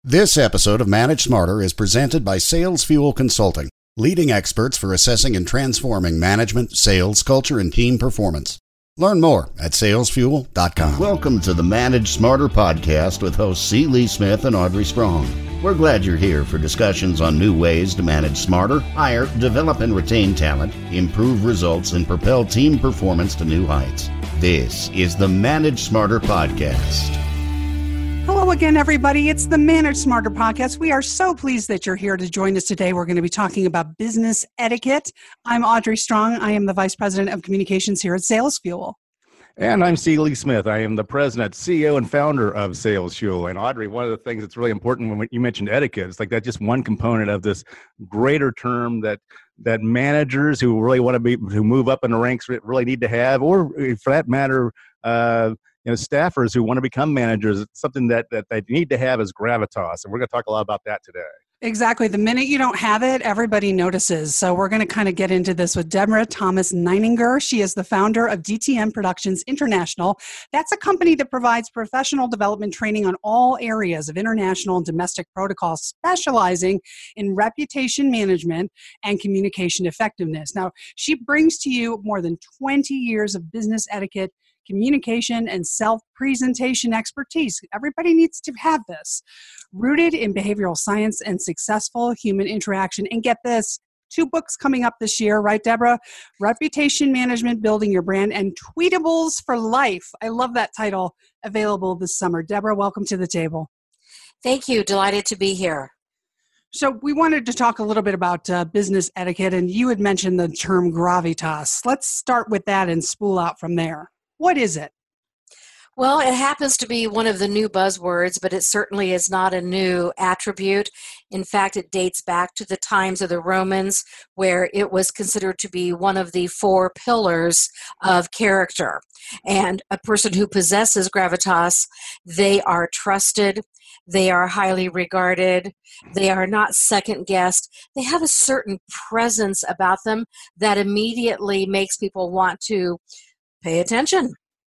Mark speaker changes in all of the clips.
Speaker 1: This episode of Manage Smarter is presented by Sales Fuel Consulting, leading experts for assessing and transforming management, sales, culture, and team performance. Learn more at salesfuel.com. Welcome to the Manage Smarter podcast with hosts C. Lee Smith and Audrey Strong. We're glad you're here for discussions on new ways to manage smarter, hire, develop and retain talent, improve results, and propel team performance to new heights. This is the Manage Smarter podcast.
Speaker 2: Hello again, everybody. It's the Manage Smarter podcast. We are so pleased that you're here to join us today. We're going to be talking about business etiquette. I'm Audrey Strong. I am the Vice President of Communications here at Sales Fuel.
Speaker 3: And I'm C. Lee Smith. I am the President, CEO, and Founder of Sales Fuel. And Audrey, one of the things that's really important when you mentioned etiquette, it's like that's just one component of this greater term that managers who really want to move up in the ranks really need to have, or for that matter, staffers who want to become managers. It's something that they need to have is gravitas. And we're going to talk a lot about that today.
Speaker 2: Exactly. The minute you don't have it, everybody notices. So we're going to kind of get into this with Deborah Thomas Neininger. She is the founder of DTM Productions International. That's a company that provides professional development training on all areas of international and domestic protocols, specializing in reputation management and communication effectiveness. Now, she brings to you more than 20 years of business etiquette, communication, and self-presentation expertise. Everybody needs to have this. Rooted in behavioral science and successful human interaction. And get this, 2 books coming up this year, right, Deborah? Reputation Management, Building Your Brand, and Tweetables for Life. I love that title, available this summer. Deborah, welcome to the table.
Speaker 4: Thank you. Delighted to be here.
Speaker 2: So we wanted to talk a little bit about business etiquette, and you had mentioned the term gravitas. Let's start with that and spool out from there. What is it?
Speaker 4: Well, it happens to be one of the new buzzwords, but it certainly is not a new attribute. In fact, it dates back to the times of the Romans, where it was considered to be one of the 4 pillars of character. And a person who possesses gravitas, they are trusted, they are highly regarded, they are not second-guessed, they have a certain presence about them that immediately makes people want to pay attention.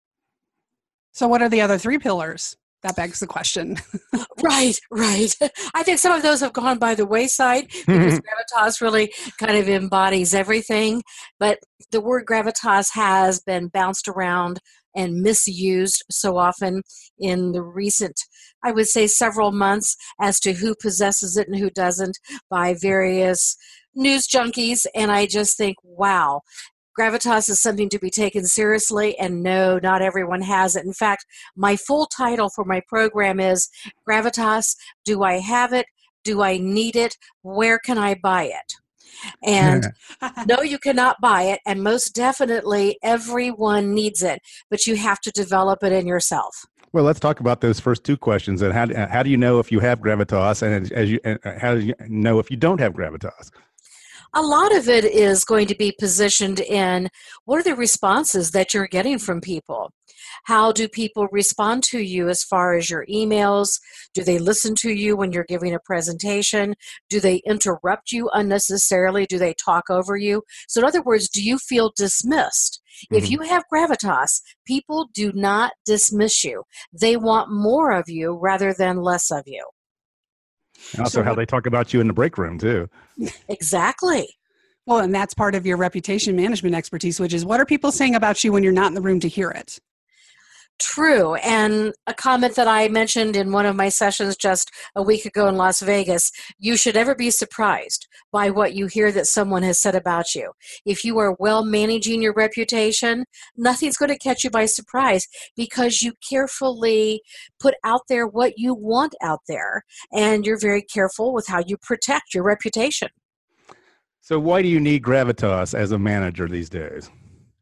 Speaker 2: So what are the other 3 pillars? That begs the question.
Speaker 4: Right. I think some of those have gone by the wayside because gravitas really kind of embodies everything. But the word gravitas has been bounced around and misused so often in the recent, I would say, several months as to who possesses it and who doesn't by various news junkies. And I just think, wow. Gravitas is something to be taken seriously, and no, not everyone has it. In fact, my full title for my program is Gravitas, Do I Have It? Do I Need It? Where can I buy it? And no, you cannot buy it, and most definitely everyone needs it, but you have to develop it in yourself.
Speaker 3: Well, let's talk about those first 2 questions. And how do you know if you have gravitas, and how do you know if you don't have gravitas?
Speaker 4: A lot of it is going to be positioned in what are the responses that you're getting from people? How do people respond to you as far as your emails? Do they listen to you when you're giving a presentation? Do they interrupt you unnecessarily? Do they talk over you? So in other words, do you feel dismissed? Mm-hmm. If you have gravitas, people do not dismiss you. They want more of you rather than less of you.
Speaker 3: And also how they talk about you in the break room, too.
Speaker 4: Exactly.
Speaker 2: Well, and that's part of your reputation management expertise, which is what are people saying about you when you're not in the room to hear it?
Speaker 4: True. And a comment that I mentioned in one of my sessions just a week ago in Las Vegas, you should never be surprised by what you hear that someone has said about you. If you are well managing your reputation, nothing's going to catch you by surprise because you carefully put out there what you want out there, and you're very careful with how you protect your reputation.
Speaker 3: So why do you need gravitas as a manager these days?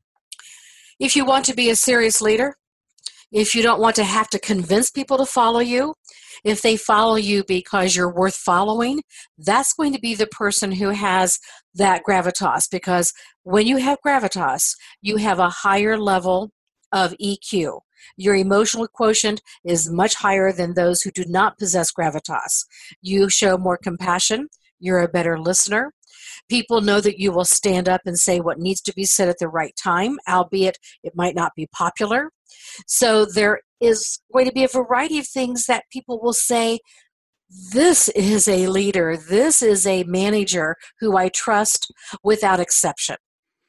Speaker 4: If you want to be a serious leader, if you don't want to have to convince people to follow you, if they follow you because you're worth following, that's going to be the person who has that gravitas. Because when you have gravitas, you have a higher level of EQ. Your emotional quotient is much higher than those who do not possess gravitas. You show more compassion. You're a better listener. People know that you will stand up and say what needs to be said at the right time, albeit it might not be popular. So there is going to be a variety of things that people will say This is a leader. This is a manager who I trust without exception.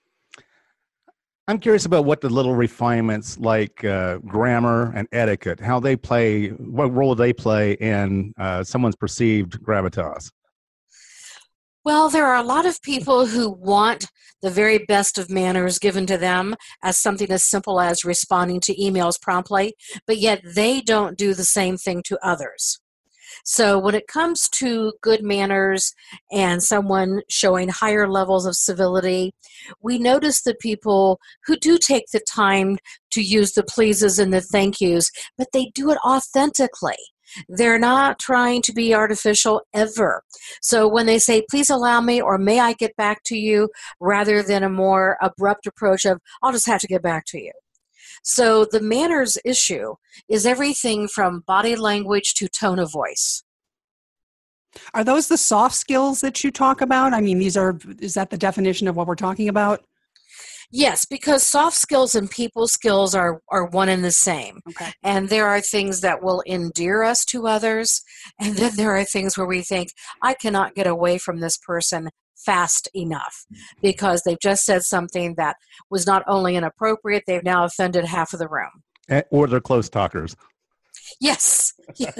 Speaker 3: I'm curious about what the little refinements like grammar and etiquette, how they play, what role they play in someone's perceived gravitas.
Speaker 4: Well, there are a lot of people who want the very best of manners given to them as something as simple as responding to emails promptly, but yet they don't do the same thing to others. So when it comes to good manners and someone showing higher levels of civility, we notice the people who do take the time to use the pleases and the thank yous, but they do it authentically. They're not trying to be artificial ever. So when they say, please allow me, or may I get back to you, rather than a more abrupt approach of, I'll just have to get back to you. So the manners issue is everything from body language to tone of voice.
Speaker 2: Are those the soft skills that you talk about? I mean, is that the definition of what we're talking about?
Speaker 4: Yes, because soft skills and people skills are one and the same.
Speaker 2: Okay.
Speaker 4: And there are things that will endear us to others, and then there are things where we think, I cannot get away from this person fast enough because they've just said something that was not only inappropriate, they've now offended half of the room.
Speaker 3: Or they're close talkers.
Speaker 4: Yes.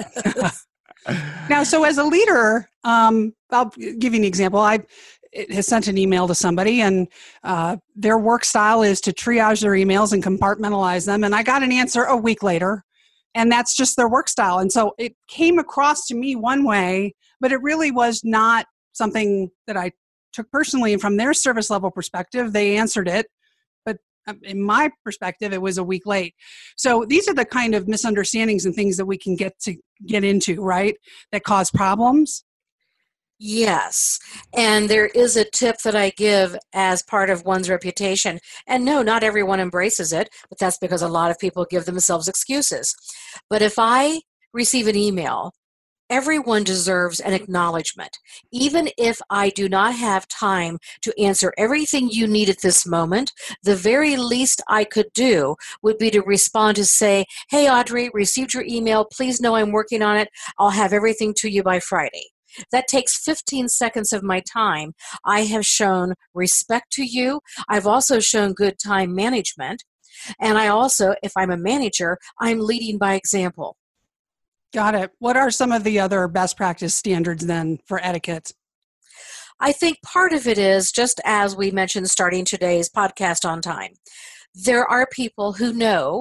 Speaker 2: Now, so as a leader, I'll give you an example. I has sent an email to somebody, and their work style is to triage their emails and compartmentalize them. And I got an answer a week later, and that's just their work style. And so it came across to me one way, but it really was not something that I took personally. And from their service level perspective, they answered it. But in my perspective, it was a week late. So these are the kind of misunderstandings and things that we can get into, right, that cause problems.
Speaker 4: Yes, and there is a tip that I give as part of one's reputation. And no, not everyone embraces it, but that's because a lot of people give themselves excuses. But if I receive an email, everyone deserves an acknowledgement. Even if I do not have time to answer everything you need at this moment, the very least I could do would be to respond to say, hey, Audrey, received your email. Please know I'm working on it. I'll have everything to you by Friday. That takes 15 seconds of my time. I have shown respect to you. I've also shown good time management. And I also, if I'm a manager, I'm leading by example.
Speaker 2: Got it. What are some of the other best practice standards then for etiquette?
Speaker 4: I think part of it is, just as we mentioned starting today's podcast on time, there are people who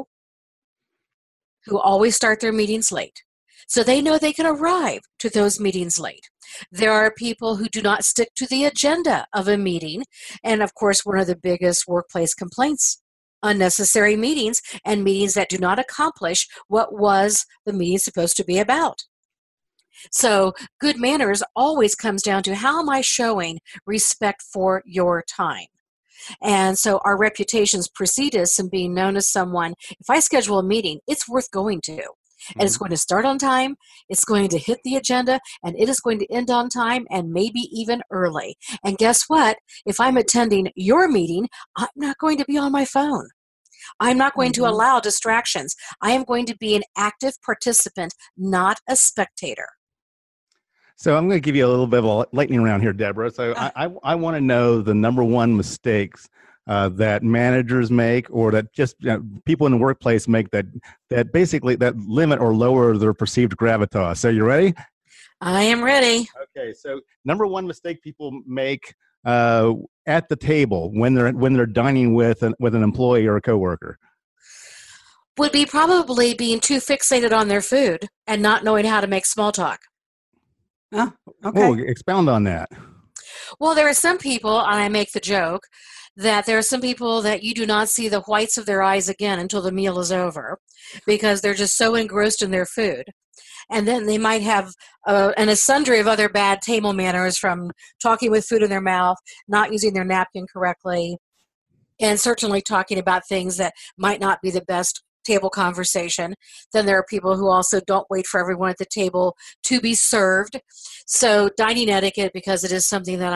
Speaker 4: always start their meetings late. So they know they can arrive to those meetings late. There are people who do not stick to the agenda of a meeting. And of course, one of the biggest workplace complaints, unnecessary meetings and meetings that do not accomplish what was the meeting supposed to be about. So good manners always comes down to how am I showing respect for your time? And so our reputations precede us in being known as someone, if I schedule a meeting, it's worth going to. And it's going to start on time, it's going to hit the agenda, and it is going to end on time and maybe even early. And guess what? If I'm attending your meeting, I'm not going to be on my phone. I'm not going to allow distractions. I am going to be an active participant, not a spectator.
Speaker 3: So I'm going to give you a little bit of a lightning round here, Deborah. So I want to know the number one mistakes that managers make, or that just people in the workplace make that basically that limit or lower their perceived gravitas. So you ready?
Speaker 4: I am ready.
Speaker 3: Okay. So number one mistake people make at the table when they're dining with an employee or a coworker
Speaker 4: would be probably being too fixated on their food and not knowing how to make small talk.
Speaker 2: Oh, okay.
Speaker 3: Oh, expound on that.
Speaker 4: Well, there are some people, and I make the joke, that there are some people that you do not see the whites of their eyes again until the meal is over because they're just so engrossed in their food. And then they might have a sundry of other bad table manners, from talking with food in their mouth, not using their napkin correctly, and certainly talking about things that might not be the best table conversation. Then there are people who also don't wait for everyone at the table to be served. So dining etiquette, because it is something that I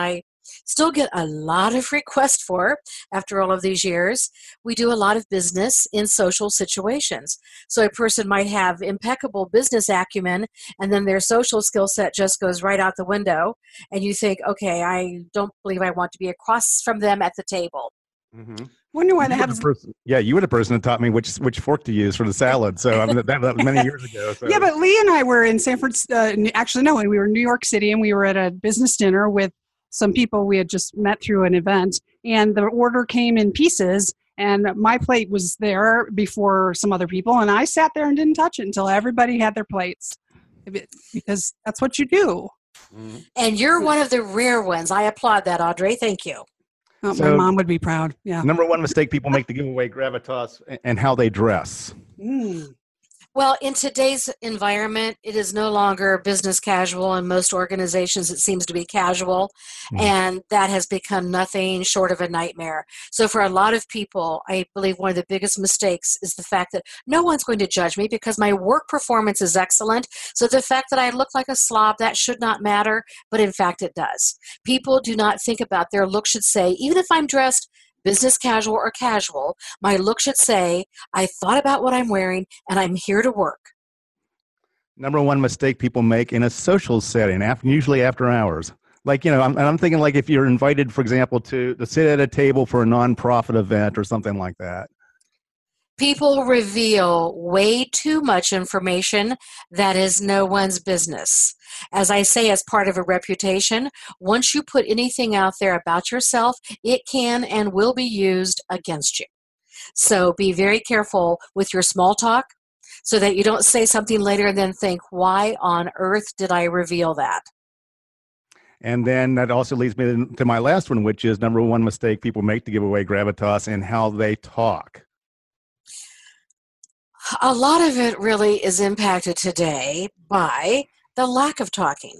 Speaker 4: still get a lot of requests for after all of these years. We do a lot of business in social situations. So a person might have impeccable business acumen, and then their social skill set just goes right out the window, and you think, okay, I don't believe I want to be across from them at the table.
Speaker 3: Mm-hmm.
Speaker 2: Wonder why that happens.
Speaker 3: You were the person that taught me which fork to use for the salad. So I mean, that was many years ago. So.
Speaker 2: Yeah, but Lee and I were in San Francisco. Actually, no, we were in New York City, and we were at a business dinner with some people we had just met through an event. And the order came in pieces, and my plate was there before some other people, and I sat there and didn't touch it until everybody had their plates, because that's what you do.
Speaker 4: And you're one of the rare ones. I applaud that, Audrey. Thank you.
Speaker 2: Oh, so, my mom would be proud. Yeah.
Speaker 3: Number one mistake people make to give away gravitas and how they dress.
Speaker 4: Well, in today's environment, it is no longer business casual. In most organizations, it seems to be casual, and that has become nothing short of a nightmare. So for a lot of people, I believe one of the biggest mistakes is the fact that no one's going to judge me because my work performance is excellent. So the fact that I look like a slob, that should not matter, but in fact it does. People do not think about their look should say, even if I'm dressed business casual or casual, my look should say, I thought about what I'm wearing and I'm here to work.
Speaker 3: Number one mistake people make in a social setting, usually after hours. Like, I'm thinking like if you're invited, for example, to sit at a table for a nonprofit event or something like that.
Speaker 4: People reveal way too much information that is no one's business. As I say, as part of a reputation, once you put anything out there about yourself, it can and will be used against you. So be very careful with your small talk so that you don't say something later and then think, why on earth did I reveal that?
Speaker 3: And then that also leads me to my last one, which is number one mistake people make to give away gravitas and how they talk.
Speaker 4: A lot of it really is impacted today by the lack of talking.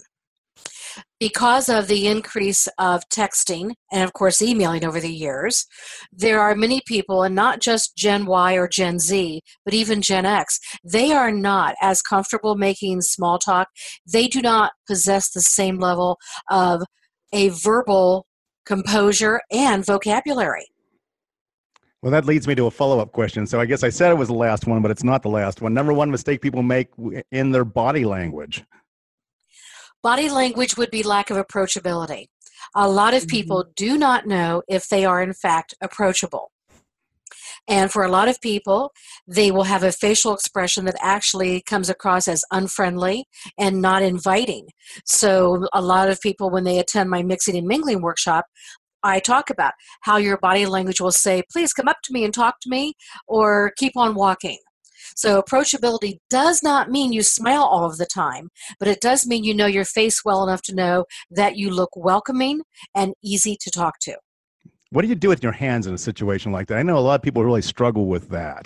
Speaker 4: Because of the increase of texting and, of course, emailing over the years, there are many people, and not just Gen Y or Gen Z, but even Gen X, they are not as comfortable making small talk. They do not possess the same level of a verbal composure and vocabulary.
Speaker 3: Well, that leads me to a follow-up question. So I guess I said it was the last one, but it's not the last one. Number one mistake people make in their body language.
Speaker 4: Body language would be lack of approachability. A lot of people do not know if they are, in fact, approachable. And for a lot of people, they will have a facial expression that actually comes across as unfriendly and not inviting. So a lot of people, when they attend my mixing and mingling workshop, I talk about how your body language will say, please come up to me and talk to me, or keep on walking. So approachability does not mean you smile all of the time, but it does mean you know your face well enough to know that you look welcoming and easy to talk to.
Speaker 3: What do you do with your hands in a situation like that? I know a lot of people really struggle with that.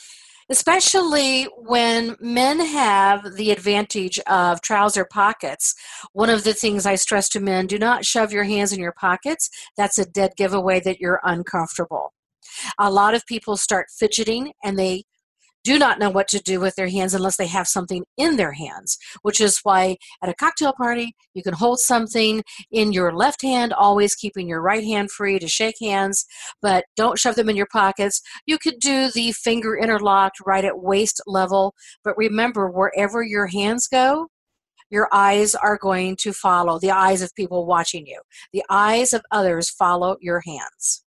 Speaker 4: Especially when men have the advantage of trouser pockets. One of the things I stress to men, do not shove your hands in your pockets. That's a dead giveaway that you're uncomfortable. A lot of people start fidgeting and they do not know what to do with their hands unless they have something in their hands, which is why at a cocktail party, you can hold something in your left hand, always keeping your right hand free to shake hands, but don't shove them in your pockets. You could do the finger interlocked right at waist level, but remember, wherever your hands go, your eyes are going to follow, the eyes of people watching you. The eyes of others follow your hands.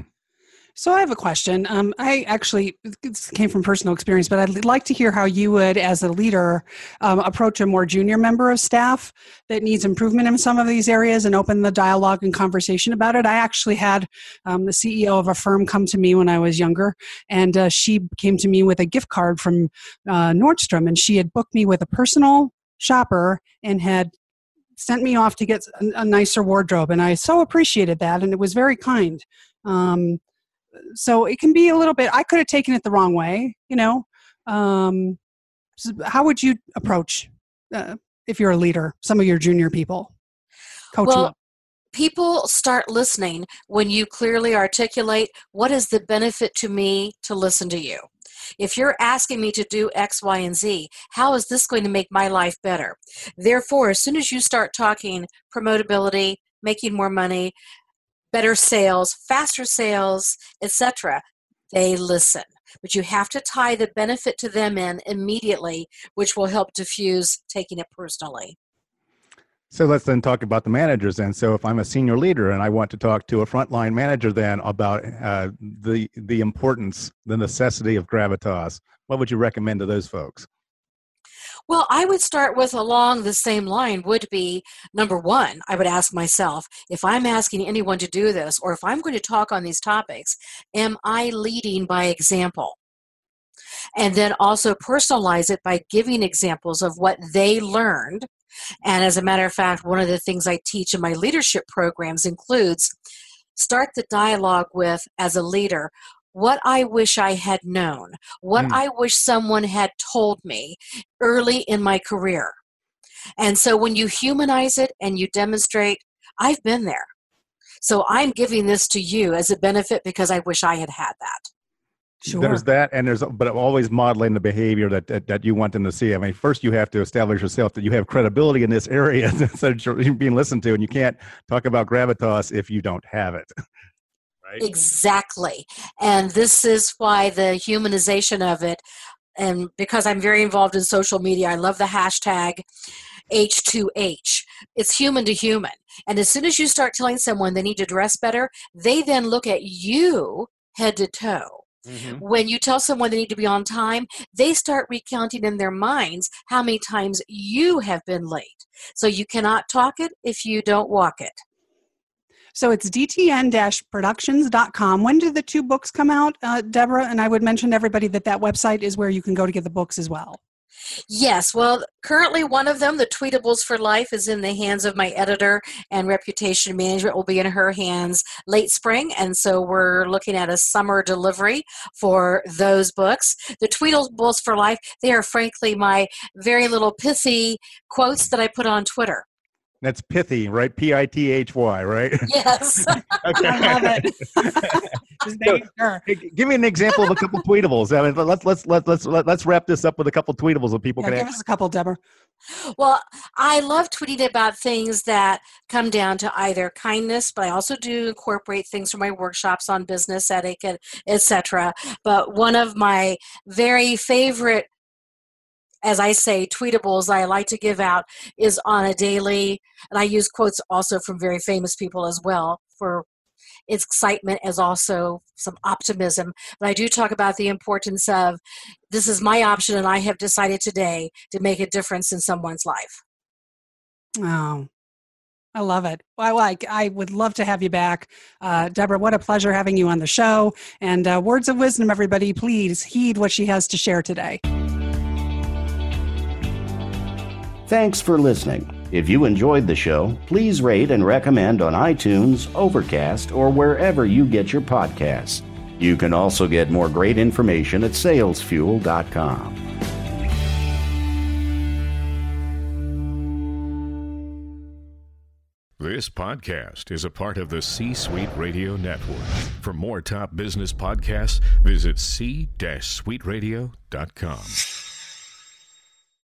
Speaker 2: So I have a question. I actually, this came from personal experience, but I'd like to hear how you would, as a leader, approach a more junior member of staff that needs improvement in some of these areas and open the dialogue and conversation about it. I actually had the CEO of a firm come to me when I was younger, and she came to me with a gift card from Nordstrom, and she had booked me with a personal shopper and had sent me off to get a nicer wardrobe, and I so appreciated that, and it was very kind. So it can be a little bit, I could have taken it the wrong way, so how would you approach, if you're a leader, some of your junior people? Coach them up.
Speaker 4: People start listening when you clearly articulate, what is the benefit to me to listen to you? If you're asking me to do X, Y, and Z, how is this going to make my life better? Therefore, as soon as you start talking promotability, making more money, better sales, faster sales, etc. They listen. But you have to tie the benefit to them in immediately, which will help diffuse taking it personally.
Speaker 3: So let's then talk about the managers then. So if I'm a senior leader and I want to talk to a frontline manager then about the importance, the necessity of gravitas, what would you recommend to those folks?
Speaker 4: Well, I would start with along the same line would be, number one, I would ask myself, if I'm asking anyone to do this, or if I'm going to talk on these topics, am I leading by example? And then also personalize it by giving examples of what they learned. And as a matter of fact, one of the things I teach in my leadership programs includes start the dialogue with, as a leader, what I wish I had known, what I wish someone had told me early in my career. And so when you humanize it and you demonstrate, I've been there. So I'm giving this to you as a benefit because I wish I had had that.
Speaker 2: Sure.
Speaker 3: There's that, and but always modeling the behavior that you want them to see. I mean, first you have to establish yourself that you have credibility in this area so that you're being listened to, and you can't talk about gravitas if you don't have it. Right?
Speaker 4: Exactly. And this is why the humanization of it, and because I'm very involved in social media, I love the hashtag H2H. It's human to human. And as soon as you start telling someone they need to dress better, they then look at you head to toe. Mm-hmm. When you tell someone they need to be on time, they start recounting in their minds how many times you have been late. So you cannot talk it if you don't walk it.
Speaker 2: So it's dtn-productions.com. When do the two books come out, Deborah? And I would mention to everybody that website is where you can go to get the books as well.
Speaker 4: Yes. Well, currently one of them, The Tweetables for Life, is in the hands of my editor, and Reputation Management will be in her hands late spring. And so we're looking at a summer delivery for those books. The Tweetables for Life, they are frankly my very little pithy quotes that I put on Twitter.
Speaker 3: That's pithy, right? Pithy, right?
Speaker 4: Yes.
Speaker 3: Okay.
Speaker 2: I love it. Just making sure.
Speaker 3: Give me an example of a couple tweetables. I mean, let's wrap this up with a couple tweetables that people can.
Speaker 2: Give us a couple, Deborah.
Speaker 4: Well, I love tweeting about things that come down to either kindness, but I also do incorporate things from my workshops on business etiquette, etc. But one of my very favorite, as I say, tweetables I like to give out is on a daily, and I use quotes also from very famous people as well for excitement as also some optimism. But I do talk about the importance of, this is my option and I have decided today to make a difference in someone's life.
Speaker 2: Oh, I love it. Well, I would love to have you back. Deborah, what a pleasure having you on the show. And words of wisdom, everybody, please heed what she has to share today.
Speaker 1: Thanks for listening. If you enjoyed the show, please rate and recommend on iTunes, Overcast, or wherever you get your podcasts. You can also get more great information at salesfuel.com.
Speaker 5: This podcast is a part of the C-Suite Radio Network. For more top business podcasts, visit c-suiteradio.com.